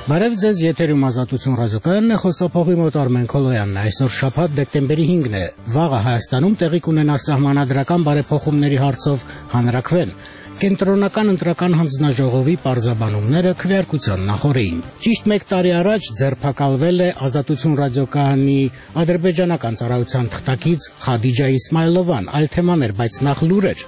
Բարև ձեզ, եթերում Ազատություն ռադիոկայանն է, խոսափողի մոտ Արմեն Քոլոյանն է։ Այսօր շաբաթ դեկտեմբերի 5-ն է։ Վաղը Հայաստանում տեղի կունենա սահմանադրական բարեփոխումների հարցով հանրաքվեն։ Կենտրոնական ընտրական հանձնաժողովի պարզաբանումները քվեարկության նախօրեին։ Ճիշտ 1 տարի առաջ ձերբակալվել է Ազատություն ռադիոկայանի ադրբեջանական ծառայության թղթակից Խադիջա Իսմայլովան, այլ թեմաներ, բայց նախ լուրեր։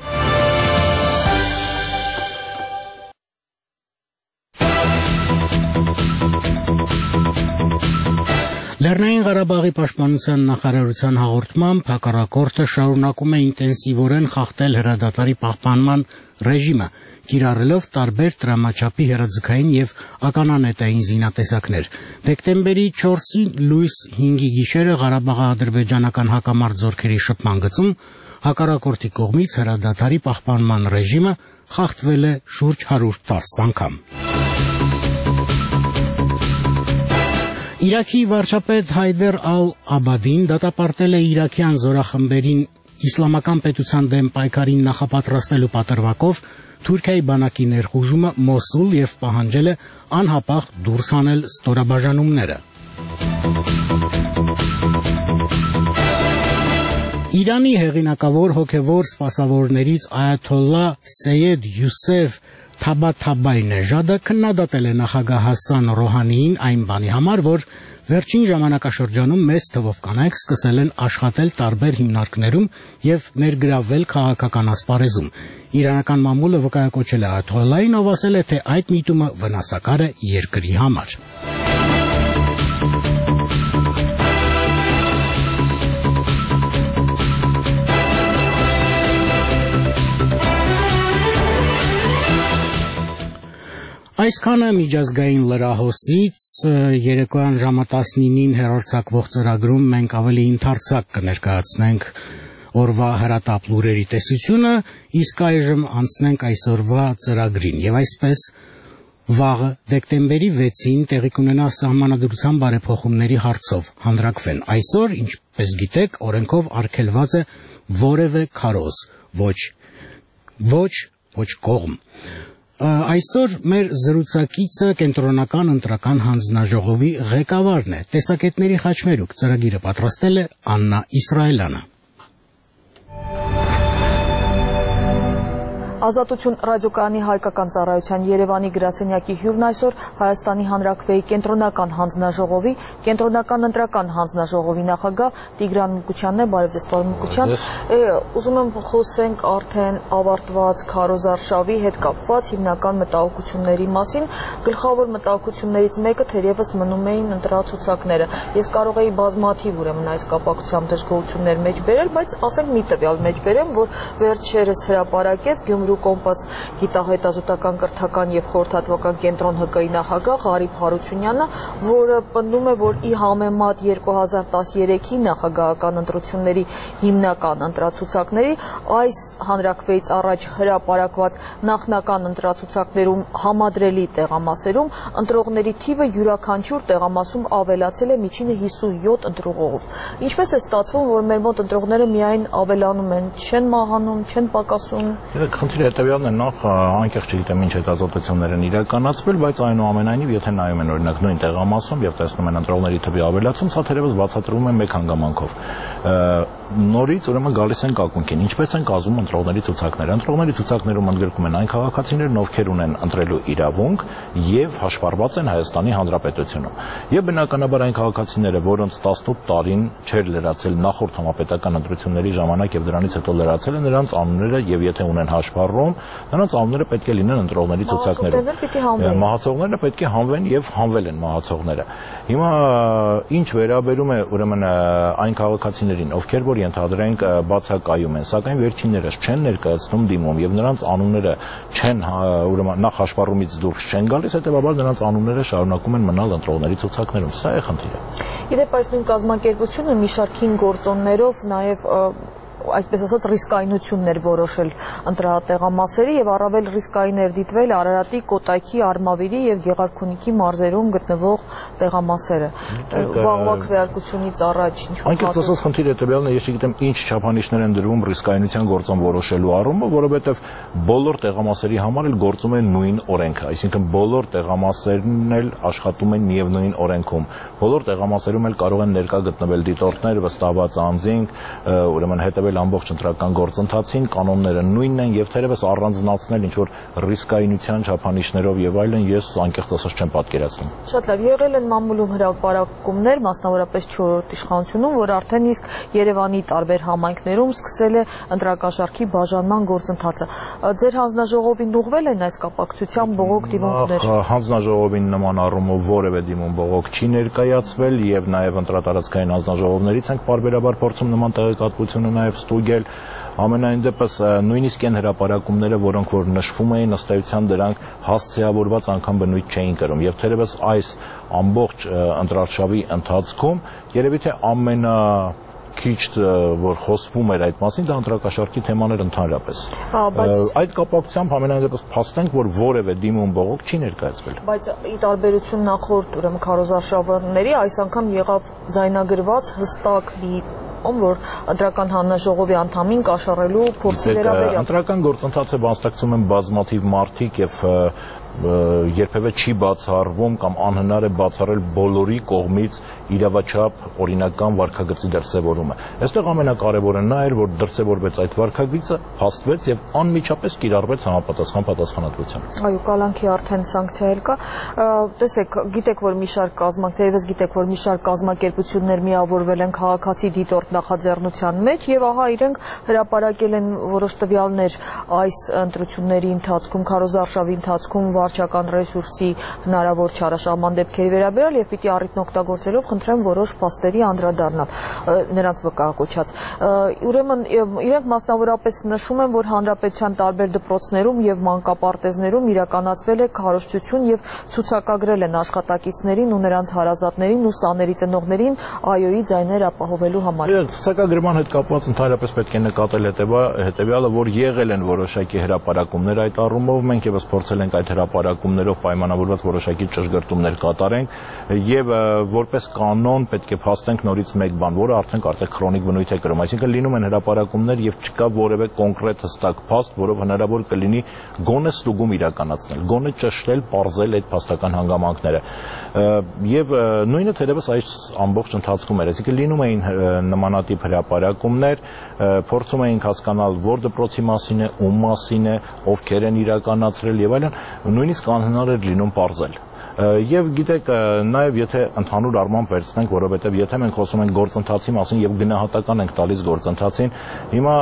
Լեռնային Ղարաբաղի պաշտպանության նախարարության հաղորդմամբ հակառակորդը շարունակում է ինտենսիվորեն խախտել հրադադարի պահպանման ռեժիմը, կիրառելով տարբեր տրամաչափի հեռաձգային եւ ականանետային զինատեսակներ։ Դեկտեմբերի 4-ի լույս 5-ի գիշերը Ղարաբաղի-ադրբեջանական հակամարտ զորքերի շփման գծում հակառակորդի կողմից հրադադարի պահպանման ռեժիմը խախտվել է շուրջ 110 անգամ։ Իրաքի վարչապետ Հայդեր Ալ-Աբադին դատապարտել է իրաքյան զորախմբերին իսլամական պետության դեմ պայքարին նախապատրաստելու պատրվակով Թուրքիայի բանակի ներխուժումը Մոսուլ եւ պահանջել է անհապաղ դուրս հանել ստորաբաժանումները։ Իրանի հեղինակավոր հոգևոր սպասավորներից Այաթոլլա Սեյեդ Յուսեֆ Թաբաթաբայնեժադը քննադատել է նախագահ Հասան Ռոհանիին այն բանի համար, որ վերջին ժամանակաշրջանում մեծ թվով կանայք սկսել են աշխատել տարբեր հիմնարկներում եւ ներգրավվել քաղաքական ասպարեզում։ Իրանական մամուլը վկայակոչել է Այաթոլլային, ով ասել է, թե այդ միտումը վնասակար է երկրի համար։ Այսքանը միջազգային լրահոսից երեկոյան ժամը 19-ին հեռարձակվող ծրագրում մենք ավելի ընդարձակ կներկայացնենք օրվա հրատապ լուրերի տեսությունը, իսկ այժմ անցնենք այսօրվա ծրագրին եւ այսպես վաղը դեկտեմբերի 6-ին տեղի կունենա սահմանադրության բարեփոխումների հարցով հանրաքվեն։ Այսօր, ինչպես գիտեք, օրենքով արգելված է որևէ քարոզ, ոչ կողմ։ Այսօր մեր զրուցակիցը կենտրոնական ընտրական հանձնաժողովի ղեկավարն է, տեսակետների խաչմերուկ, ծրագիրը պատրաստել է Աննա Իսրայելյանը։ Ազատություն ռադիոկայանի հայկական ծառայության Երևանի գրասենյակի հյուրն այսօր Հայաստանի Հանրաքվեի կենտրոնական հանձնաժողովի, կենտրոնական ընտրական հանձնաժողովի նախագահ Տիգրան Մուկուչյանն է, բարև ձեզ, պարոն Մուկուչյան։ Ուզում եմ խոսենք արդեն ավարտված քարոզարշավի հետ կապված հիմնական մտահոգությունների մասին։ Գլխավոր մտահոգություններից մեկը թերևս մնում էին ընտրացուցակները։ Ես կարող էի բազմաթիվ ուրեմն այս կապակցությամբ դժգոհություններ մեջ բերել, բայց ասենք մի տվյալ մեջ բերեմ, որ վերջերս հրապարակեց Գյումրու Կոմպաս գիտահետազոտական կրթական եւ խորհրդատվական կենտրոն ՀԿ-ի նախագահ Ղարիբ Հարությունյանը, որը պնդում է, որ ի համեմատ 2013-ի նախագահական ընտրությունների հիմնական ընտրացուցակների այս հանրաքվեից առաջ հրապարակված նախնական ընտրացուցակներում համադրելի տեղամասերում ընտրողների թիվը յուրաքանչյուր տեղամասում ավելացել է միջինը 57 ընտրողով։ Ինչպես է ստացվում, որ մեր մոտ ընտրողները միայն ավելանում են, չեն մահանում, չեն պակասում։ Հետևյալն է, նախ անկեղծ չգիտեմ ինչ հետազոտություններ են իրականացվել, բայց այնուամենայնիվ եթե նայում են օրինակ նույն տեղամասում եւ տեսնում են ընտրողների թվի ավելացում, սա թերևս բացատրվում է մեկ հանգամանքով։ Նորից ուրեմն գալիս են կակունքին, ինչպես են կազմում ընտրողների ցուցակները։ Ընտրողների ցուցակներում ընդգրկում են այն քաղաքացիներն, ովքեր ունեն ընտրելու իրավունք եւ հաշվառված են Հայաստանի Հանրապետությունում։ Եվ բնականաբար այն քաղաքացիները, որոնց 18 տարին չէր լրացել նախորդ համապետական ընտրությունների ժամանակ եւ դրանից հետո լրացել են, նրանց անունները եւ եթե ունեն հաշվառում, նրանց անունները պետք է լինեն ընտրողների ցուցակներում։ Մահացողները պետք է հանվեն եւ հանվել են մահացողները։ Հիմա ինչ վերաբերում է ուրեմն այն քաղաքացիներին, ովքեր որ ենթադրենք բացակայում են, սակայն վերջիններս չեն ներկայացնում դիմում եւ նրանց անունները չեն ուրեմն նախ հաշվառումից դուրս չեն գալիս, հետեւաբար նրանց անունները շարունակում են մնալ ընտրողների ցուցակներում։ Սա է խնդիրը։ Իդեպ այս նույն կազմակերպությունը մի շարք 5 գործոններով նաեւ այսպես ասած ռիսկայնություններ որոշել ընտրատեղամասերի եւ առավել ռիսկային էր դիտվել Արարատի, Կոտայքի, Արմավիրի եւ Գեղարքունիքի մարզերում գտնվող տեղամասերը։ Վաղվա քվեարկությունից առաջ Անկեղծ ասած խնդիրը հետեւյալն է, ես չգիտեմ ինչ չափանիշներ են դրվում ռիսկայնության գործոն որոշելու առումով, որովհետեւ բոլոր տեղամասերի համար էլ գործում է նույն օրենքը, այսինքն բոլոր տեղամասերն էլ աշխատում են միևնույն օրենքում։ Բոլոր տեղամասերում էլ կարող են ներկա գտնվել դիտորդներ, վստահված անձինք, ուրեմն հետևել ամբողջ ընտրական գործընթացին, կանոնները նույնն են եւ թերևս առանձնացնել ինչ որ ռիսկայնության չափանիշներով եւ այլն ես անկեղծ ասած չեմ պատկերացնում։ Շատ լավ, եղել են մամուլում հրապարակումներ, մասնավորապես 4-րդ իշխանությունում, որ արդեն իսկ Երևանի տարբեր համայնքներում սկսել է ընտրակաշառքի բաժանման գործընթացը։ Ձեր հանձնաժողովին ուղղվել են այս կապակցությամբ բողոք դիմումներ։ Հանձնաժողովին նման առումով որևէ դիմում բողոք չի ներկայացվել եւ նաեւ ընտրատարածքային հանձնաժողովներից ենք պարբերաբար փորձում նման տեղեկատվությունը նաեւ ստուգել։ Ամենայն դեպս նույնիսկ այն հրապարակումները, որոնք որ նշվում էին, ըստ էության դրանք հասցեավորված անգամ բնույթ չէին կրում եւ թերևս այս ամբողջ ընտրարշավի ընթացքում երևի թե քիչ որ խոսվում էր այդ մասին, դա ընտրակաշառքի թեման էր ընդհանրապես։ Այդ կապակցությամբ ամենայն դեպս փաստենք, որ որևէ դիմում բողոք չի ներկայացվել։ Բայց ի տարբերություն նախորդ ուրեմն քարոզարշավների, այս անգամ եղավ ձայնագրված հստակ որ ընտրական հանձնաժողովի անդամին կաշառելու փորձի վերաբերյալ։ Ընտրական գործընթացը մասնակցում են բազմաթիվ մարդիկ եւ երբևէ չի բացառվում կամ անհնար է բացառել բոլորի կողմից իրավաչափ օրինական վարքագծի դրսևորումը։ Այստեղ ամենակարևորը նա էր, որ դրսևորվեց այդ վարքագիծը, հաստվեց եւ անմիջապես կիրառվեց համապատասխան պատասխանատվությամբ։ Այո, կալանքի արդեն սանկցիա էլ կա։ Տեսեք, գիտեք, որ մի շարք թերևս գիտեք, որ մի շարք կազմակերպություններ միավորվել են քաղաքացի դիտորդ նախաձեռնության մեջ եւ ահա իրենք հրապարակել են որոշ տվյալներ այս ընտրությունների ընթացքում, քարոզարշավի ընթացքում վարչական ռեսուրսի հնարավոր չարաշահման դեպքերի վերաբերյալ եւ պիտի առիթն օգտագործելով խնդրեմ որոշ փաստերի անդրադառնալ նրանց վկայակոչած։ Ուրեմն իրենք մասնավորապես նշում են, որ հանրապետության տարբեր դպրոցներում եւ մանկապարտեզներում իրականացվել է քարոզչություն եւ ցուցակագրել են աշխատակիցներին ու նրանց հարազատներին ու սաների ծնողներին այոյի ձայներ ապահովելու համար։ Ցուցակագրման հետ կապված ընդհանրապես պետք է նկատել հետեւյալը, որ եղել են որոշակի հրապարակումներ այդ առումով, մենք եւս փորձել ենք այդ հրապարակումներով պայմանավորված որոշակի ճշգրտումներ կատարենք եւ որպես կանոն պետք է փաստենք նորից մեկ բան, որը արդեն կարծեք քրոնիկ բնույթ է կրում, այսինքն լինում են հրապարակումներ եւ չկա որևէ կոնկրետ հստակ փաստ, որով հնարավոր կլինի գոնե ստուգում իրականացնել, գոնե ճշտել, պարզել այդ փաստական հանգամանքները։ Եվ նույնը թերևս այս ամբողջ ընթացքում էր, այսինքն լինում էին նմանատիպ հրապարակումներ, փորձում էինք հասկանալ որ դպրոցի մասին է, ում մասին է, ովքեր են իրականացրել եւ այլն, նույնիսկ անհնար էր լինում պարզել։ Եվ գիտեք, նաև եթե ընդհանուր առմամբ վերցնենք, որովհետև եթե մենք խոսում ենք գործընթացի մասին եւ գնահատական ենք տալիս գործընթացին, հիմա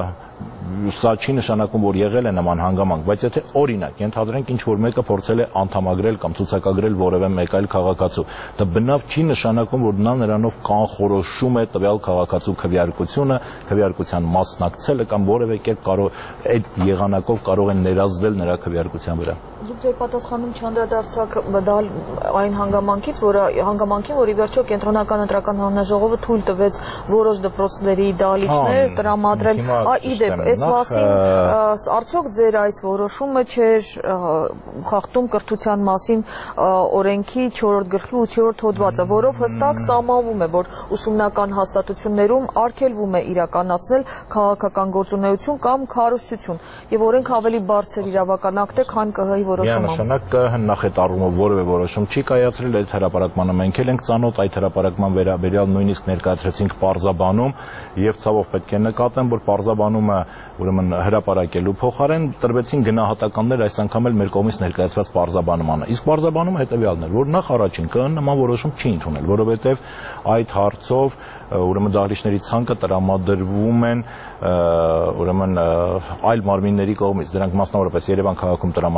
սա չի նշանակում, որ եղել է նման հանգամանք, բայց եթե օրինակ ենթադրենք ինչ որ մեկը փորձել է անդամագրել կամ ցուցակագրել որևէ մեկ այլ քաղաքացու, դա բնավ չի նշանակում, որ նա նրանով կանխորոշում է տվյալ քաղաքացու քվեարկությունը, քվեարկության մասնակցելը կամ որևէ կերպ այդ եղանակով կարող են ներազդել նրա քվեարկության վրա։ Դուք ձեր պատասխանում չանդրադարձաք այն հանգամանքին, որ ի վերջո կենտրոնական ընտրական հանձնաժողովը թույլ տվեց որոշ դպրոցների դահլիճներ տրամադրել։ Իդեպ, այս մասին արդյոք ձեր այս որոշումը չէր խախտում կրթության մասին օրենքի 4-րդ գլխի 8-րդ հոդվածը, որով հստակ սահմանվում է, որ ուսումնական հաստատություններում արգելվում է իրականացնել քաղաքական գործունեություն կամ քարոզչություն, եւ օրենք ավելի բարձր իրավական ակտ է, քան ԿՀ-ի որոշումը։ Միանշանակ ԿՀ-ն նախ այդ առումով որևէ որոշում չի կայացրել, այդ հրապարակմանը մենք էլ ենք ծանոթ, այդ հրապարակման վերաբերյալ նույնիսկ ներկայացրեցինք պարզաբանում եւ ցավով պետք է նկատեմ, որ պարզաբանումը ուրեմն հրապարակելու փոխարեն տրվեցին գնահատականներ այս անգամ էլ մեր կողմից ներկայացված պարզաբանմանը։ Իսկ պարզաբանումը հետեւյալն էր, որ նախ առաջին ԿՀ-ն նման որոշում չի ընդունել, որովհետեւ այդ հարցով ուրեմն դահլիճների ցանկը տրամադրվում են ուրեմն այլ մարմինների կողմից, դրանք մասնավորապես Երևան քաղաքում տրամադրվում է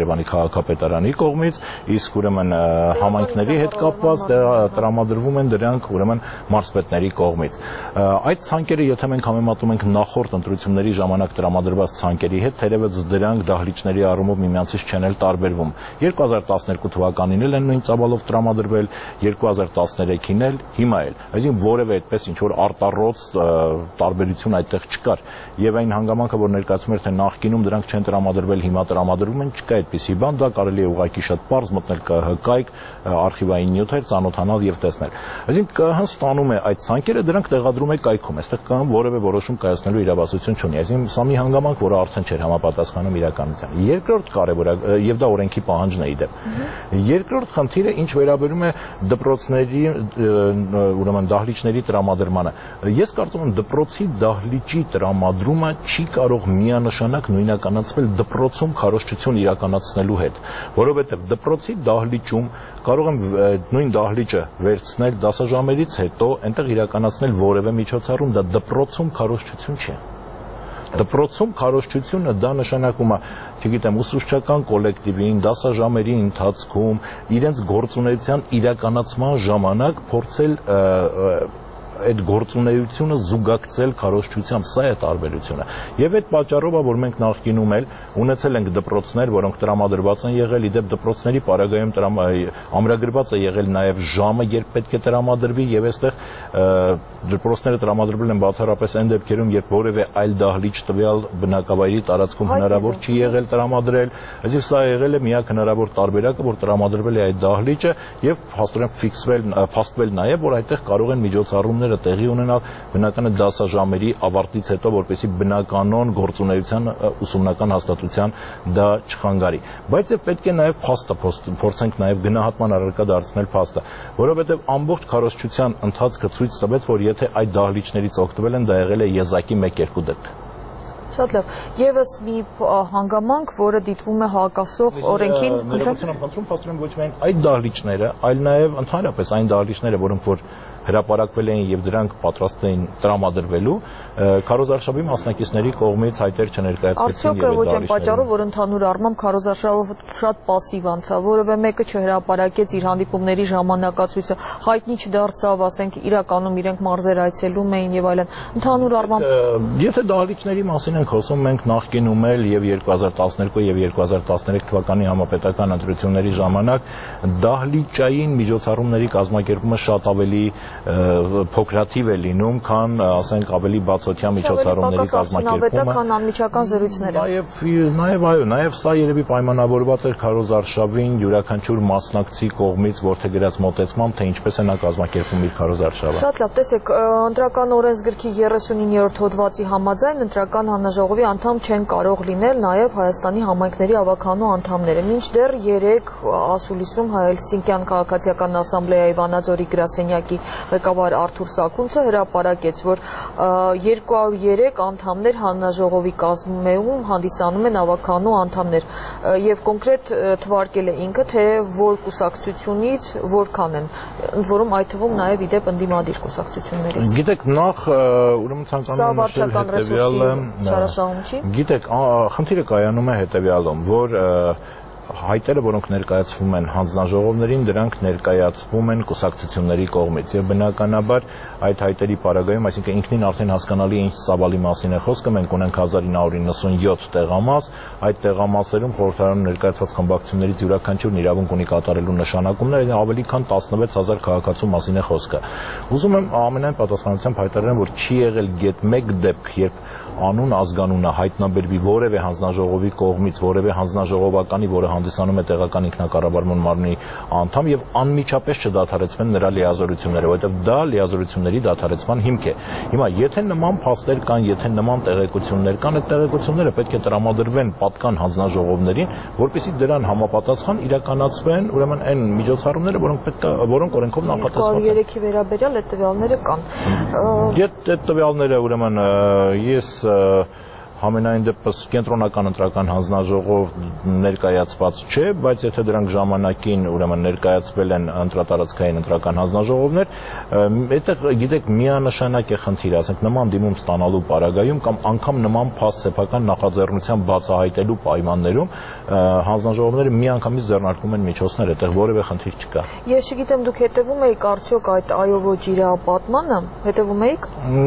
Երևանի քաղաքապետարանի կողմից, իսկ ուրեմն համայնքների հետ կապված տրամադրվում են դրանք ուրեմն մարզպետների կողմից։ Այդ ցանկերը, եթե մենք համեմատում ենք նախորդ ընտրությունների ժամանակ տրամադրված ցանկերի հետ, թերևս դրանք դահլիճների առումով միմյանցից չեն էլ տարբերվում։ 2012 թվականին էլ են նույն ծավալով տրամադրվել, 2013-ին էլ, հիմա էլ։ Այսինքն որևէ այդպես ինչ որ արտառոց տարբերություն այդտեղ չկար։ Եվ այն հանգամանքը, որ ներկայացում էր, թե նախկինում դրանք չեն տրամադրվել, հիմա տրամադրվում են, չկա այդպիսի բան, դա կարելի է ուղղակի շատ պարզ մտնել ԿՀԿ-իկ, արխիվային նյութեր, ծանոթանալ եւ տեսնել։ Այսինքն ԿՀ-ն ստանում է այդ ցանկերը, դրանք տեղադրում է կայքում, այստեղ ԿՀ-ն որևէ որոշում կայացնելու իրավասություն չունի։ Այսինքն սա մի հանգամանք, որը արդեն չէր համապատասխանում իրականությանը։ Երկրորդ կարևորը, եւ դա օրենքի պահանջն է իդեպ։ Երկրորդ խնդիրը, ինչ վերաբերում է դպրոցների, ուրեմն դահլիճների տրամադրմանը։ Ես կարծում եմ դպրոցի դահլիճի տրամադրումը չի կարող միանշանակ նույնականացվել դպրոցում քարոզչություն իրականացնելու հետ, որովհետև դպրոցի դահլիճում կարող եմ նույն դահլիճը վերցնել դասաժամերից հետո այնտեղ իրականացնել որևէ միջոցառում, դա դպրոցում քարոզչություն չէ։ Դպրոցում քարոզչությունը դա նշանակում է, չգիտեմ, ուսուցչական կոլեկտիվին, դասաժամերի ընթացքում իրենց գործունեության իրականացման ժամանակ փորձել այդ գործունեությունը զուգակցել քարոզչությամբ, սա է տարբերությունը։ Եվ այդ պատճառով է, որ մենք նախկինում էլ ունեցել ենք դպրոցներ, որոնք տրամադրված են եղել, իդեպ դպրոցների պարագայում ամրագրված է եղել նաև ժամը, երբ պետք է տրամադրվի, եւ այստեղ դպրոցները տրամադրվել են բացառապես այն դեպքերում, երբ որևէ այլ դահլիճ տվյալ բնակավայրի տարածքում հնարավոր չի եղել տրամադրել, այսինքն սա եղել է միակ հնարավոր տարբերակը, որ տրամադրվել է այդ դահլիճը եւ փաստորեն փաստվել նաև, որ այդտեղ կարող են միջոցառումներ տեղի ունենալ բնական է դասաժամերի ավարտից հետո, որպեսզի բնականon գործունեության ուսումնական հաստատության դա չխանգարի։ Բայց եւ պետք է նաեւ փաստը փորձենք նաեւ գնահատման առարկա դարձնել փաստը, որովհետեւ ամբողջ քարոզչության ընթացքը ցույց տվեց, որ եթե այդ դահլիճներից օգտվել են, դա եղել է եզակի 1-2 դեպք։ Շատ լավ։ Եվս մի հանգամանք, որը դիտվում է հակասող օրենքին, խնդրում փաստորեն ոչ միայն այդ դահլիճները, այլ նաեւ ընդհանրապես այն դահլիճները, որոնք որ հրապարակվել էին եւ դրանք պատրաստ էին տրամադրվելու, քարոզարշավի մասնակիցների կողմից հայտեր չներկայացվեցին եւ ոչ այն պատճառով, որ ընդհանուր առմամբ քարոզարշավը շատ пассив անցավ, որովհետեւ մեկը չհրապարակեց իր հանդիպումների ժամանակացույցը, հայտնի չդարձավ, ասենք իրականում իրենք մարզեր այցելում էին եւ այլն։ Ընդհանուր առմամբ եթե դահլիճների մասին ենք խոսում, մենք նախկինում էլ եւ 2012 եւ 2013 թվականի համապետական ընտրությունների ժամանակ դահլիճային միջոցառումների կազմակերպումը շատ ավելի փոքրաթիվ է լինում, քան ասենք ավելի բացօթյա միջոցառումների կազմակերպումը, քան անմիջական զրույցները։ Նաև սա երևի պայմանավորված էր քարոզարշավին յուրաքանչյուր մասնակցի կողմից որդեգրած մոտեցմամբ, թե ինչպես է նա կազմակերպում իր քարոզարշավը։ Շատ լավ, տեսեք, ընտրական օրենսգրքի 39-րդ հոդվածի համաձայն ընտրական հանձնաժողովի անդամ չեն կարող լինել նաև Հայաստանի համայնքների ավականու անդամները։ Մինչդեռ 3 ասուլիսում Հելսինկյան քաղաքացիական ասամբլեայի Վանաձորի գրասենյակի ղեկավար Արթուր Սաքունցը հրապարակեց, որ 203 անդամներ հանձնաժողովի կազմում հանդիսանում են ավականու անդամներ եւ կոնկրետ թվարկել է ինքը, թե որ կուսակցությունից որքան են, ընդ որում այդ թվում նաեւ իդեպ ընդդիմադիր կուսակցություններից։ Գիտեք, նախ ուրեմն ցանկանում եմ նշել հետեւյալը, գիտեք, խնդիրը կայանում է հետեւյալում, որ հայտերը, որոնք ներկայացվում են հանձնաժողովներին, դրանք ներկայացվում են կուսակցությունների կողմից եւ բնականաբար այդ հայտերի պարագայում, այսինքն ինքնին արդեն հասկանալի է ինչ ծավալի մասին է խոսքը, մենք ունենք 1997 տեղամաս, այդ տեղամասերում խորհրդարանում ներկայացված խմբակցություններից յուրաքանչյուրն իրավունք ունի կատարելու նշանակումներ, ավելի քան 16000 քաղաքացու մասին է խոսքը։ Ուզում եմ ամենայն պատասխանությամբ հայտարարեմ, որ չի եղել գեթ մեկ դեպք, երբ անուն ազգանունը հայտնաբերվի որևէ հանձնաժողովի կողմից, որևէ հանձնաժողովականի, որը հանդիսանում է տեղական ինքնակառավարման մարմնի անդամ եւ անմիջապես չդադարեցվեն նրա լիազորությունները, որովհետեւ դա լիազորությունների դադարեցման հիմք է։ Հիմա եթե նման փաստեր կան, եթե նման տեղեկություններ կան, այդ տեղեկությունները պետք է տրամադրվեն պատկան հանձնաժողովներին, որպեսզի դրան համապատասխան իրականացվեն ուրեմն այն միջոցառումները, որոնք օրենքով նախատեսված են։ 3-ի վերաբերյալ այդ տվյալները կան։ Այդ տվյալները ուրեմն ես Համենայն դեպս կենտրոնական ընտրական հանձնաժողով ներկայացված չէ, բայց եթե դրանք ժամանակին ուրեմն ներկայացվել են ընտրատարածքային ընտրական հանձնաժողովներ, այդտեղ գիտեք միանշանակ է խնդիր, ասենք նման դիմում ստանալու պարագայում կամ անգամ նման փաստսեփական նախաձեռնության բացահայտելու պայմաններում հանձնաժողովները միանգամից ձեռնարկում են միջոցներ, այդտեղ որևէ խնդիր չկա։ Ես չգիտեմ, դուք հետևում եք արդյոք այդ այո ոչ իրապատմանը, հետևում եք։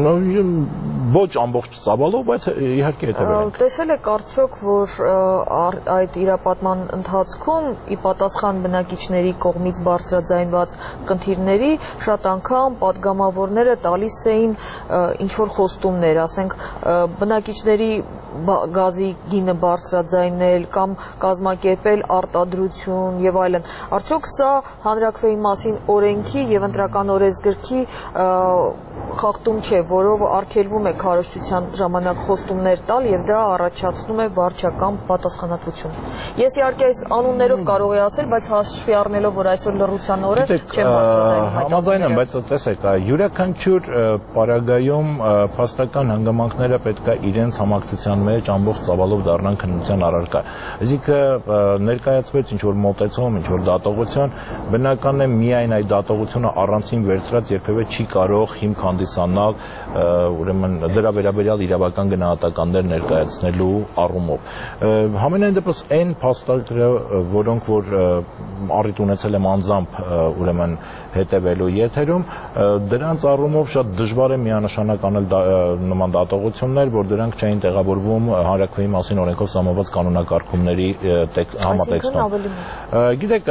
Ոչ ամբողջ ծավալով, բայց իհարկե հետևել ենք։ Տեսել եք արդյոք, որ այդ իրապատման ընթացքում ի պատասխան բնակիչների կողմից բարձրաձայնված խնդիրների շատ անգամ պատգամավորները տալիս էին ինչ-որ խոստումներ, ասենք բնակիչների գազի գինը բարձրաձայնել կամ կազմակերպել արտադրություն եւ այլն։ Արդյոք սա հանրաքվեի մասին օրենքի եւ ընտրական օրենսգրքի խախտում չէ, որով արգելվում է քարոզչության ժամանակ խոստումներ տալ եւ դա առաջացնում է վարչական պատասխանատվություն։ Ես իհարկե այս անուններով կարող եմ ասել, բայց հաշվի առնելով, որ այսօր լռության օր է, չեմ բարձրացնել։ Համաձայն եմ, բայց տեսեք, յուրաքանչյուր պարագայում փաստական հանգամանքները պետք է իրենց համակցության մեջ ամբողջ ծավալով դառնան քննության առարկա։ Այսինքն ներկայացվեց ինչ-որ մոտեցում, ինչ-որ դատողություն, բնական է միայն այդ դատողությունը առանցին վերցրած երբևէ չի կարող հիմք հանդիսանալ ուրեմն դրա վերաբերյալ իրավական գնահատականներ ներկայացնելու առումով։ Համենայն դեպս այն փաստարկները, որոնք որ առիթ ունեցել եմ անձամբ ուրեմն հետևելու եթերում, դրանց առումով շատ դժվար է միանշանակ անել նման դատողություններ, որ դրանք չէին տեղավորվում հանրաքվեի մասին օրենքով սահմանված կանոնակարգումների համատեքստում։ Գիտեք,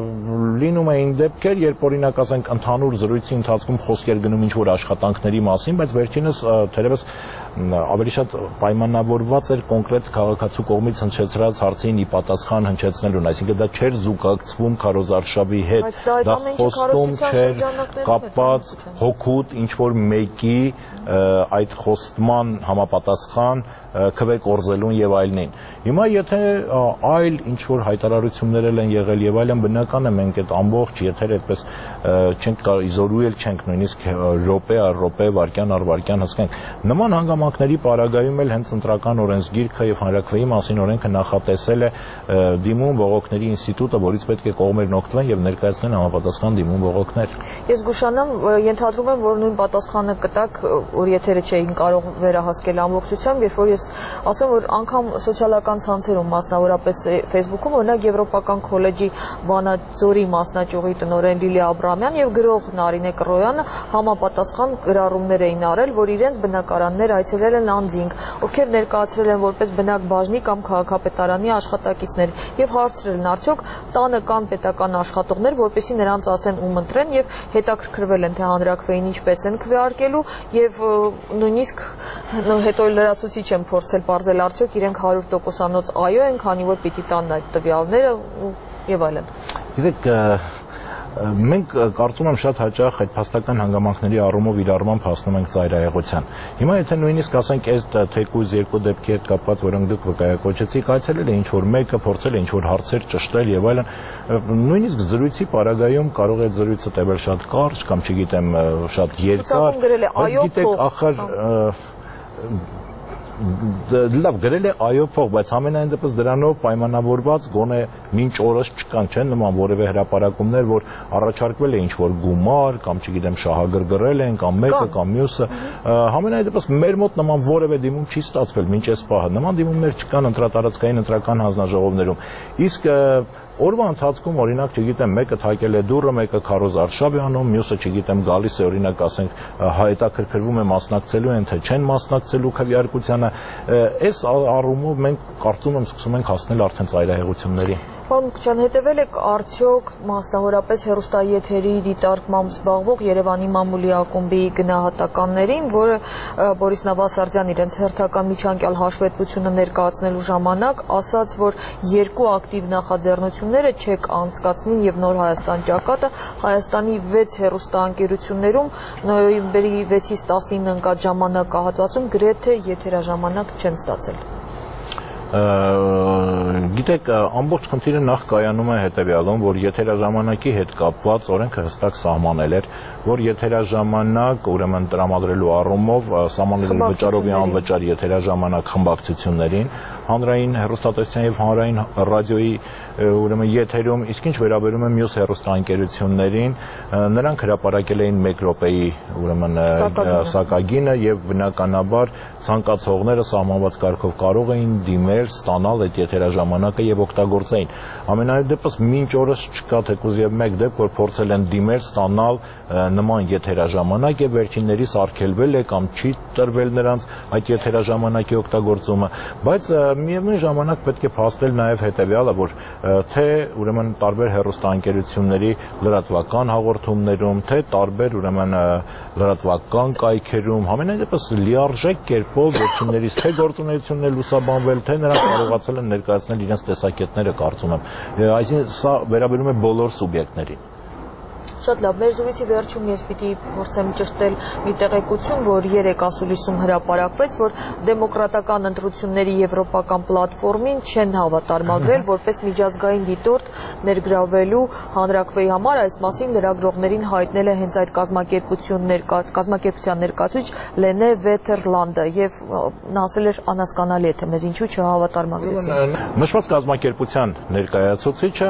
լինում էին դեպքեր, երբ օրինակ ասենք ընդհանուր զրույցի ընթացքում խոսքեր գնում ինչ-որ աշխատանքների մասին, բայց վերջինս թերևս ավելի շատ պայմանավորված էր կոնկրետ քաղաքացու կողմից հնչեցրած հարցին ի պատասխան հնչեցնելուն, այսինքն դա չէր զուգակցվում քարոզարշավի հետ, դա խոստում չէր կապված հոգուտ ինչ-որ մեկի այդ խոստման համապատասխան քվե կորզելուն եւ այլնին։ Հիմա եթե այլ ինչ-որ հայտարարություններ են եղել եւ այլն, բնական է մենք այդ ամբողջ եթերը այդպես չենք կարող իզոլուել, չենք նույնիսկ րոպե առ րոպե, վայրկյան առ վայրկյան հասկանք։ Նման հանգամանքների պարագայում էլ հենց ընտրական օրենսգիրքը եւ հանրաքվեի մասին օրենքը նախատեսել է դիմում բողոքների ինստիտուտը, որից պետք է կողմերն օգտվեն եւ ներկայացնեն համապատասխան դիմում բողոքներ։ Ես գուշանամ, ենթադրում եմ, որ նույն պատասխանը կտակ, որ եթերը չէին կարող վերահասկել ամբողջությամբ, երբ որ ես ասեմ, որ անգամ սոցիալական ցանցերում, մասնավորապես Facebook-ում, օրինակ Եվրոպական քոլեջի Վանաձորի մասնաճյուղի տնօրեն Լիլիա Աբրամյան եւ գրող Նարինե Կռոյանը համապատասխան գրառումներ էին արել, որ իրենց բնակարաններ այցելել են անձինք, ովքեր ներկայացրել են որպես բնակբաժնի կամ քաղաքապետարանի աշխատակիցներ եւ հարցրել են արդյոք տանը կան պետական աշխատողներ, որպեսզի նրանց ասեն ում ընտրեն եւ հետաքրքրվել են թե հանրաքվեին ինչպես են քվեարկելու եւ նույնիսկ հետո լրացուցիչ են փորձել բարձել արդյոք իրենք 100%-անոց այո են, քանի որ պիտի տան այդ տվյալները եւ այլն։ Գիտեք, մենք կարծում եմ շատ հաճախ այդ փաստական հանգամանքների առումով իրարման հասնում ենք ծայրահեղության։ Հիմա եթե նույնիսկ ասենք այս թեկուզ երկու դեպքի հետ կապված, որոնք դուք վկայակոչեցիք, այցելել է ինչ-որ մեկը, փորձել է ինչ-որ հարցեր ճշտել եւ այլն, նույնիսկ զրույցի պարագայում կարող է զրույցը տևել շատ կարճ կամ չգիտեմ շատ երկար, բայց գիտեք ախր լավ գրել է այո փող, բայց ամենայն դեպս դրանով պայմանավորված գոնե մինչ օրս չկան, չեն նման որևէ հրապարակումներ, որ առաջարկվել է ինչ-որ գումար կամ չգիտեմ շահագրգռել են կամ մեկը կամ մյուսը, ամենայն դեպս մեր մոտ նման որևէ դիմում չի ստացվել մինչ այս պահը, նման դիմումներ չկան ընտրատարածքային ընտրական հանձնաժողովներում, իսկ օրվա ընթացքում օրինակ չգիտեմ մեկը թակել է դուռը, մեկը քարոզարշավ է անում, մյուսը չգիտեմ գալիս է օրինակ ասենք հայտակրկրվում է մասնակցելու են թե չեն մասնակցելու քվեարկությանը, այս առումով մենք կարծում եմ սկսում ենք հասնել արդեն ծայրահեղությունների։ Պարոն Քուչյան, հետևել եք արդյոք մասնավորապես հեռուստաեթերի դիտարկմամբ զբաղվող Երևանի մամուլի ակումբի գնահատականներին, որը Բորիս Նավասարդյան իրենց հերթական միջանկյալ հաշվետվությունը ներկայացնելու ժամանակ ասաց, որ երկու ակտիվ նախաձեռնությունները չեք անցկացնին եւ Նոր Հայաստան ճակատը Հայաստանի 6 հեռուստաընկերություններում նոյեմբերի 6-ից 19 ընկած ժամանակահատվածում գրեթե եթերաժամանակ չեն ստացել։ Գիտեք, ամբողջ խնդիրը նախ կայանում է հետևյալում, որ եթերաժամանակի հետ կապված օրենքը հստակ սահմանել էր, որ եթերաժամանակ ուրեմն տրամադրելու առումով սահմանել վճարովի անվճար եթերաժամանակ խմբակցություններին, հանրային հեռուստատեսության եւ հանրային ռադիոյի ուրեմն եթերում, իսկ ինչ վերաբերում է մյուս հեռուստաընկերություններին, նրանք հրապարակել էին 1 րոպեի ուրեմն սակագինը եւ բնականաբար ցանկացողները սահմանված կարգով կարող էին դիմել, ստանալ այդ եթերաժամանակը եւ օգտագործեին։ Ամենայն դեպս մինչ օրս չկա թեկուզ եւ մեկ դեպք, որ փորձել են դիմել, ստանալ նման եթերաժամանակ եւ վերջիններիս արգելվել է կամ չի տրվել նրանց այդ եթերաժամանակի օգտագործումը, բայց միևնույն ժամանակ պետք է փաստել նաեւ հետեւյալը, որ թե ուրեմն տարբեր հեռուստաընկերությունների լրատվական հաղորդումներում, թե տարբեր ուրեմն լրատվական կայքերում, համենայն դեպս լիարժեք կերպով վերջիններիս թե գործունեությունն է լուսաբանվել, թե նրանք կարողացել են ներկայացնել իրենց տեսակետները, կարծում եմ, այսինքն սա վերաբերում է բոլոր սուբյեկտներին։ Շատ լավ, մեր զրույցի վերջում ես պիտի փորձեմ ճշտել մի տեղեկություն, որ 3 ասուլիսում հրապարակվեց, որ դեմոկրատական ընտրությունների եվրոպական պլատֆորմին չեն հավատարմագրել որպես միջազգային դիտորդ ներգրավելու հանրաքվեի համար, այս մասին լրագրողներին հայտնել է հենց այդ կազմակերպության ներկայացուցիչ Լենե Վեթերլանդը եւ նա ասել էր անհասկանալի է թե մեզ ինչու չհավատարմագրեցին։ Նշված կազմակերպության ներկայացուցիչը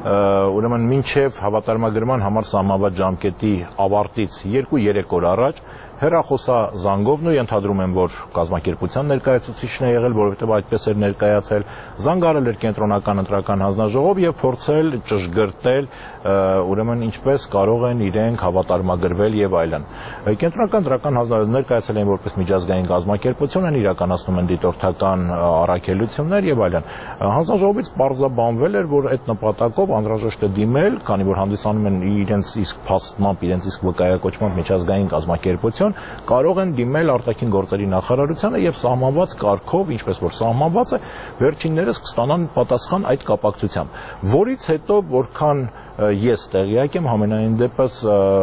ուրեմն մինչև հավատարմագրման համար սահմանված ժամկետի ավարտից 2-3 օր առաջ հեռախոսազանգով ու ենթադրում եմ, որ կազմակերպության ներկայացուցիչն է եղել, որովհետև այդպես էր ներկայացել, զանգարել էր կենտրոնական ընտրական հանձնաժողով եւ փորձել ճշգրտել, ուրեմն ինչպես կարող են իրենք հավատարմագրվել եւ այլն։ Կենտրոնական ընտրական հանձնաժողովը ներկայացել են որպես միջազգային կազմակերպություն, են իրականացնում են դիտորդական առաքելություններ եւ այլն։ Հանձնաժողովից պարզաբանվել էր, որ այդ նպատակով անհրաժեշտ է դիմել, քանի որ հանդիսանում են իրենց իսկ փաստմամբ, իրենց իսկ վկայակոչմամբ միջազգային կազմակերպություն, կարող են դիմել արտաքին գործերի նախարարությանը եւ սահմանված կարգով, ինչպես որ սահմանված է, վերջիններս կստանան պատասխան այդ կապակցությամբ, որից հետո որքան ես տեղյակ եմ, համենայն դեպս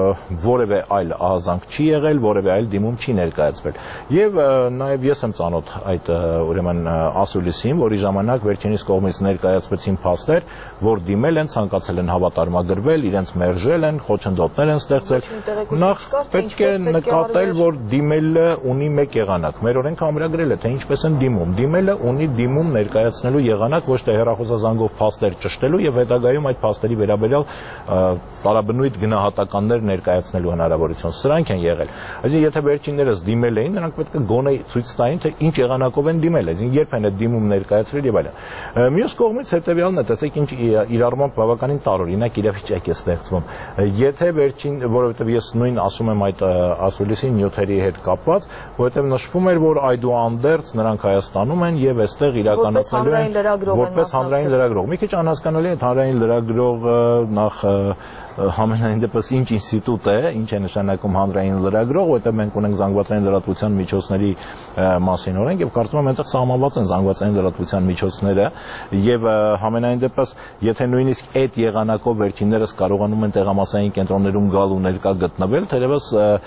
որևէ այլ ահազանգ չի եղել, որևէ այլ դիմում չի ներկայացվել։ Եվ նաև ես եմ ծանոթ այդ ուրեմն ասուլիսին, որի ժամանակ վերջինիս կողմից ներկայացվեցին փաստեր, որ դիմել են, ցանկացել են հավատարմագրվել, իրենց մերժել են, խոչընդոտներ են ստեղծել։ Նախ պետք է նկատել, որ դիմելը ունի մեկ եղանակ։ Մեր օրենքը ամրագրել է, թե ինչպես են դիմում։ Դիմելը ունի դիմում ներկայացնելու եղանակ, ոչ թե հեռախոսազանգով փաստեր ճշտելու եւ հետագայում այդ փաստերի վերաբերյալ տարաբնույթ գնահատականներ ներկայացնելու հնարավորություն։ Սրանք են եղել։ Այսինքն եթե վերջիններս դիմել էին, նրանք պետք է գոնե ցույց տային, թե ինչ եղանակով են դիմել, այսինքն երբ են այդ դիմում ներկայացրել եւ այլն։ Մյուս կողմից հետեւյալն է, տեսեք ինչ իրարմամբ բավականին տարօրինակ իրավիճակ է ստեղծվում։ Եթե վերջին, որովհետեւ ես նույն ասում եմ այդ ասուլիսի նյութերի հետ կապված, որովհետեւ նշվում էր, որ այդուհանդերձ նրանք Հայաստանում են եւ այստեղ իրականացնելու են որպես հանրային լրագրող։ Մի քիչ անհասկանալի է հանրային լրագրողը նախ համենայն դեպս ինչ ինստիտուտ է, ինչ է նշանակում հանրային լրագրող, որովհետև մենք ունենք զանգվածային լրատվության միջոցների մասին օրենք եւ կարծում եմ այնտեղ սահմանված են զանգվածային լրատվության միջոցները եւ համենայն դեպս եթե նույնիսկ այդ եղանակով վերջիններս կարողանում են տեղամասային կենտրոններում գալ ու ներկա գտնվել, թերևս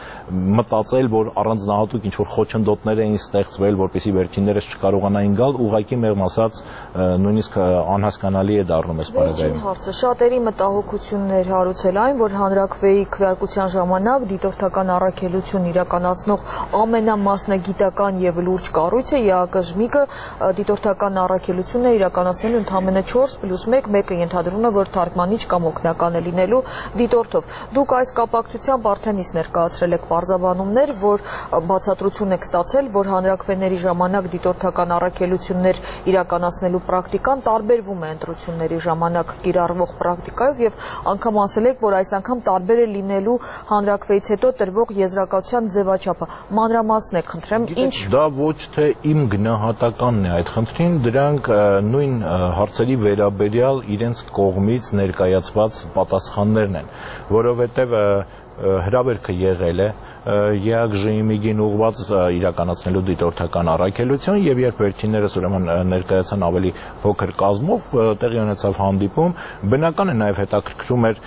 մտածել, որ առանձնահատուկ ինչ որ խոչընդոտներ էին ստեղծվել, որպեսզի վերջիններս չկարողանային գալ, ուղղակի մեղմ ասած նույնիսկ անհասկանալի է դառնում այս բարագայում։ Հարցը շատերի մտահոգություններ հարուցել այն, որ հանրաքվեի քվեարկության ժամանակ դիտորդական առաքելություն իրականացնող ամենամասնագիտական եւ լուրջ կառույցը ԵԱԿ-ը դիտորդական առաքելությունը իրականացնելու ընդամենը 4+1, մեկը ենթադրում է, որ թարգմանիչ կամ օգնական է լինելու դիտորդով։ Դուք այս կապակցությամբ արդեն իսկ ներկայացրել եք պարզաբանումներ, որ բացատրություն եք ստացել, որ հանրաքվեների ժամանակ դիտորդական առաքելություններ իրականացնելու պրակտիկան տարբերվում է ընտրությունների ժամանակ կիրառվող պրակտիկայով եւ անգամ ասել եք, որ այս անգամ տարբեր է լինելու հանրաքվեից հետո տրվող եզրակացության ձևաչափը։ Մանրամասն եք խնդրեմ, ինչ։ Դա ոչ թե իմ գնահատականն է այդ խնդրին, դրանք նույն հարցերի վերաբերյալ իրենց կողմից ներկայացված պատասխաններն են, որովհետև հրավերքը եղել է ԵԱԳ-ԺԻՄԻԳ-ին ուղղված իրականացնելու դիտորդական առաքելություն եւ երբ վերջիններս ուրեմն ներկայացան ավելի փոքր կազմով տեղի ունեցավ հանդիպում, բնական է նաեւ հետաքրքրում էր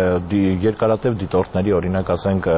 երկարատև դիտորդների, օրինակ ասենք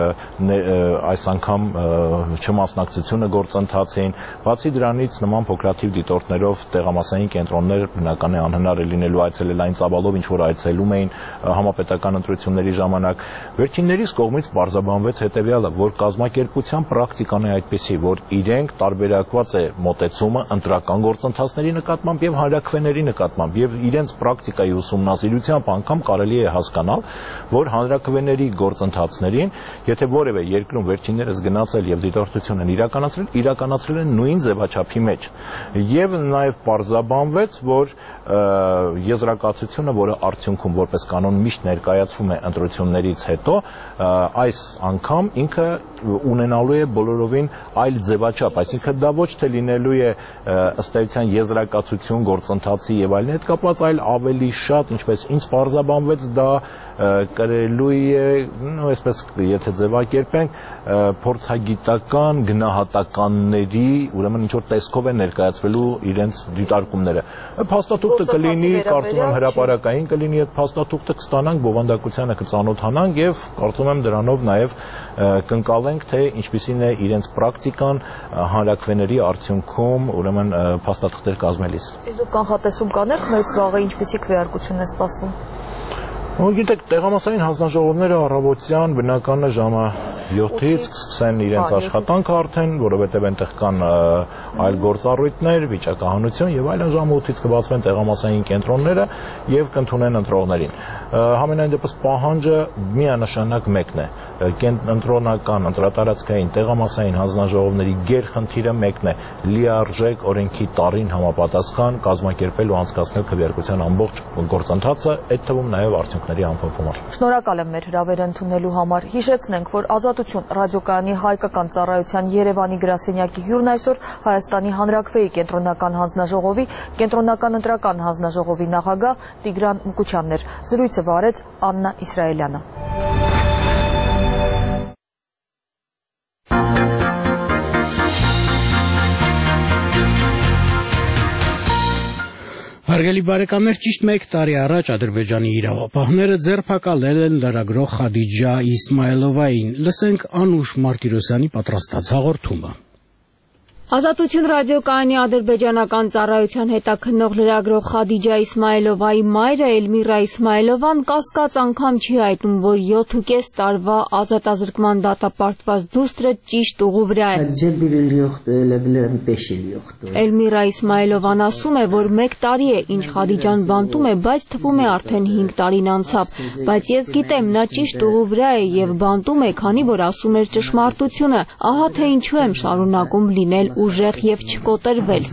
այս անգամ չմասնակցությունը գործընթացին, բացի դրանից նման փոքրաթիվ դիտորդներով տեղամասային կենտրոններ բնական է անհնար է լինելու այցելել այն ծավալով, ինչ որ այցելում էին համապետական ընտրությունների ժամանակ։ Վերջիններիս կողմից պարզաբանվեց հետեւյալը, որ կազմակերպության պրակտիկան է այդպիսի, որ իրենք տարբերակված է մոտեցումը ընտրական գործընթացների նկատմամբ եւ հանրաքվեների նկատմամբ եւ իրենց պրակտիկայի ուսումնասիրությամբ անգամ կարելի է հասկանալ, որ հանրաքվեների գործընթացներին, եթե որևէ երկրում վերջիններս գնացել եւ դիտորդություն են իրականացրել են նույն ձևաչափի մեջ եւ նաեւ պարզաբանվեց, որ եզրակացությունը, որը արդյունքում որպես կանոն միշտ ներկայացվում է ընտրություններից հետո, այս անգամ ինքը ունենալու է բոլորովին այլ ձևաչափ, այսինքն դա ոչ թե լինելու է ըստ էության եզրակացություն գործընթացի եւ այլն հետ կապված, այլ ավելի շատ, ինչպես ինձ պարզաբանվեց, դա կրելու է, այսպես եթե ձևակերպենք, փորձագիտական գնահատականների, ուրեմն ինչ որ տեսքով է ներկայացվելու իրենց դիտարկումները։ Փաստաթուղթը կլինի, կարծում եմ հրապարակային կլինի, այդ փաստաթուղթը կստանանք, բովանդակությանը կծանոթանանք եւ կարծում եմ դրանով նաեւ կընկալենք, թե ինչպիսին է իրենց պրակտիկան հանրաքվեների արդյունքում, ուրեմն փաստաթղթեր կազմելիս։ Իսկ դուք կանխատեսում կանեք մեզ վաղը ինչպիսի քվեարկություն է սպասվում։ Գիտեք, տեղամասային հանձնաժողովները առավոտյան բնական է ժամը 7-ից սկսեն իրենց աշխատանքը արդեն, որովհետև այնտեղ կան այլ գործառույթներ, վիճակահանություն եւ այլն, ժամը 8-ից կբացվեն տեղամասային կենտրոնները եւ կընդունեն ընտրողներին։ Համենայն դեպս պահանջը միանշանակ մեկն է։ Ընտրոնական, ընտրատարածքային, տեղամասային հանձնաժողովների գերխնդիրը մեկն է՝ լիարժեք օրենքի տարին համապատասխան կազմակերպել ու անցկացնել քվեարկության ամբողջ գործընթացը, այդ թվում նաեւ արդյունքների ամփոփումը։ Շնորհակալ եմ մեր հրավերը ընդունելու համար։ Հիշեցնենք, որ Ազատություն ռադիոկայանի հայկական ծառայության Երևանի գրասենյակի հյուրն այսօր Հայաստանի Հանրաքվեի կենտրոնական հանձնաժողովի կենտրոնական ընտրական հանձնաժողովի նախագահ Տիգրան Մկուչյանն էր։ Զրույցը վարեց Աննա Իսրայելյանը։ Հարգելի բարեկամներ, ճիշտ 1 տարի առաջ Ադրբեջանի իրավապահները ձերբակալել են լրագրող Խադիջա Իսմայելովային։ Լսենք Անուշ Մարտիրոսյանի պատրաստած հաղորդումը։ Ազատություն ռադիոկայանի ադրբեջանական ծառայության հետաքննող լրագրող Խադիջա Իսմայելովայի մայրը Էլմիրա Իսմայելովան կասկած անգամ չի հայտնում, որ 7.5 տարվա ազատազրկման դատապարտված դուստրը ճիշտ ուղու վրա է։ Էլմիրա Իսմայելովան ասում է, որ 1 տարի է, ինչ Խադիջան բանտում է, բայց թվում է արդեն 5 տարին անցավ, բայց ես գիտեմ, նա ճիշտ ուղու վրա է եւ բանտում է, քանի որ ասում էր ճշմարտությունը, ահա թե ինչու եմ շարունակում լինել ուժեղ եւ չկոտրվել։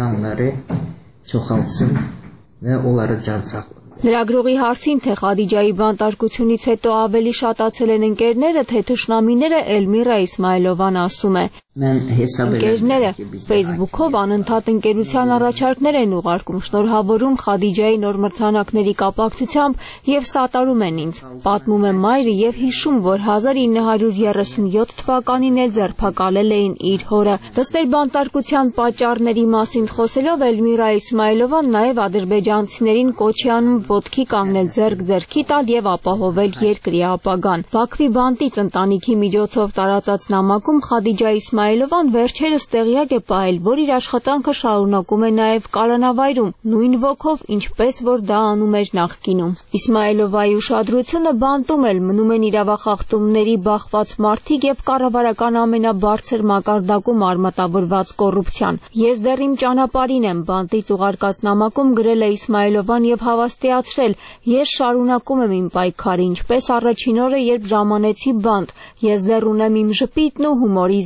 Լրագրողի հարցին, թե Խադիջայի բանտարկությունից հետո ավելի շատացել են ընկերները, թե թշնամիները, Էլմիրա Իսմայելովան ասում է. Ընկերները Facebook-ով անընդհատ ընկերության առաջարկներ են ուղարկում, շնորհավորում Խադիջայի նոր մրցանակների կապակցությամբ եւ սատարում են ինձ։ Պատմում է մայրը եւ հիշում, որ 1937 թվականին էլ ձերբակալել էին իր հորը։ Դստեր բանտարկության պատճառների մասին խոսելով Էլմիրա Իսմայելովան նաեւ ադրբեջանցիներին կոչ է անում ոտքի կանգնել, ձեռք-ձեռքի տալ եւ ապահովել երկրի ապագան։ Բաքվի բանտից ընտանիքի միջոցով տարածած նամակում Խադիջա Իսմայելովան վերջերս տեղյակ է պահել, որ իր աշխատանքը շարունակում է նաև կալանավայրում, նույն ոգով, ինչպես որ դա անում էր նախկինում։ Իսմայելովայի ուշադրությունը բանտում էլ մնում են իրավախախտումների բախված մարդիկ եւ կառավարական ամենաբարձր մակարդակում արմատավորված կոռուպցիան։ Ես դեռ իմ ճանապարհին եմ, բանտից ուղարկած նամակում գրել է Իսմայելովան եւ հավաստիացրել. ես շարունակում եմ իմ պայքարը, ինչպես առաջին օրը, երբ ժամանեցի բանտ, ես դեռ ունեմ իմ ժպիտն ու հումորի զգացումը։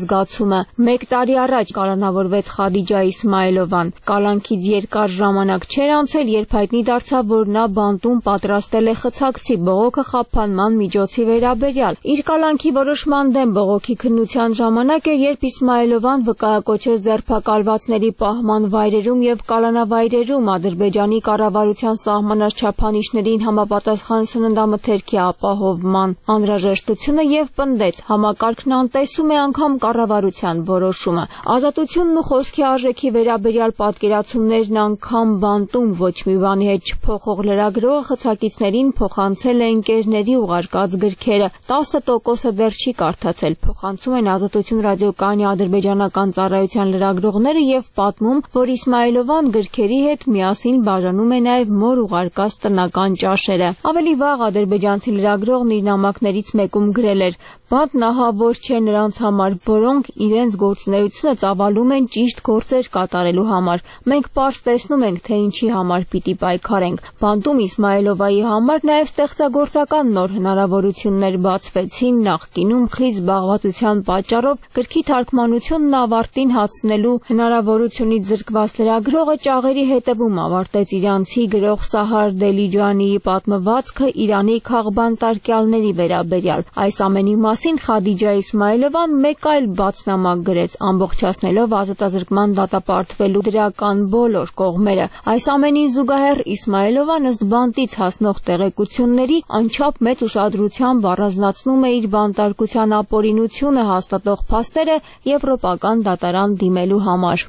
ասում է. «Մեկ տարի առաջ կալանավորվեց Խադիջա Իսմայելովան։ Կալանքից երկար ժամանակ չէր անցել, երբ հայտնի դարձավ, որ նա բանտում պատրաստել է խցակցի բողոքը խափանման միջոցի վերաբերյալ։ Իր կալանքի որոշման դեմ բողոքի քննության ժամանակ էր, երբ Իսմայելովան վկայակոչեց ձերբակալվածների պահման վայրերում եւ կալանավայրերում Ադրբեջանի կառավարության սահմանած չափանիշներին համապատասխան սննդամթերքի ապահովման անհրաժեշտությունը եւ պնդեց, համակարգն անտեսում է անգամ կառավարության որոշումը։ Ազատությունն ու խոսքի արժեքի վերաբերյալ պատկերացումներն անգամ բանտում ոչ մի բանի հետ չփոխող լրագրողը խցակիցներին փոխանցել է ընկերների ուղարկած գրքերը, 10% դեռ չի կարդացել, փոխանցում են Ազատություն ռադիոկայանի ադրբեջանական ծառայության լրագրողները եւ պատմում, որ Իսմայելովան գրքերի հետ միասին բաժանում է նաեւ մոր ուղարկած տնական ճաշերը։ Ավելի վաղ ադրբեջանցի լրագրողն իր նամակներից մեկում գրել էր. «Բանտն ահավոր չէ նրանց համար, որոնք իրենց գործունեությունը ծավալում են ճիշտ գործեր կատարելու համար։ Մենք պարզ տեսնում ենք, թե ինչի համար պիտի պայքարենք։ Բանտում Իսմայելովայի համար նաև ստեղծագործական նոր հնարավորություններ բացվեցին նախկինում խիստ զբաղվածության պատճառով գրքի թարգմանությունն ավարտին հասցնելու հնարավորությունից զրկված լրագրողը ճաղերի հետևում ավարտեց իրանցի գրող Սահար Դելիջանիի պատմվածքը Իրանի քաղբանտարկյալների վերաբերյալ։ Այս ամենի մասին Խադիջա Իսմայելովան մեկ այլ բացնամակ գրեց, ամբողջացնելով ազատազրկման դատապարտվելու դրական բոլոր կողմերը։ Այս ամենին զուգահեռ Իսմայելովան ըստ բանտից հասնող տեղեկությունների անչափ մեծ ուշադրությամբ առանձնացնում է իր բանտարկության ապօրինությունը հաստատող փաստերը եվրոպական դատարան դիմելու համար։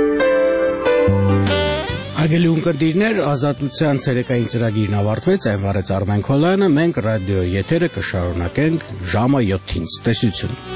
Հարգելի ունկնդիրներ, Ազատության ցերեկային ծրագիրն ավարտվեց, այն վարեց Արմեն Քոլյանը, մենք ռադիո եթերը կշարունակենք ժամը 7-ից։ Տեսություն։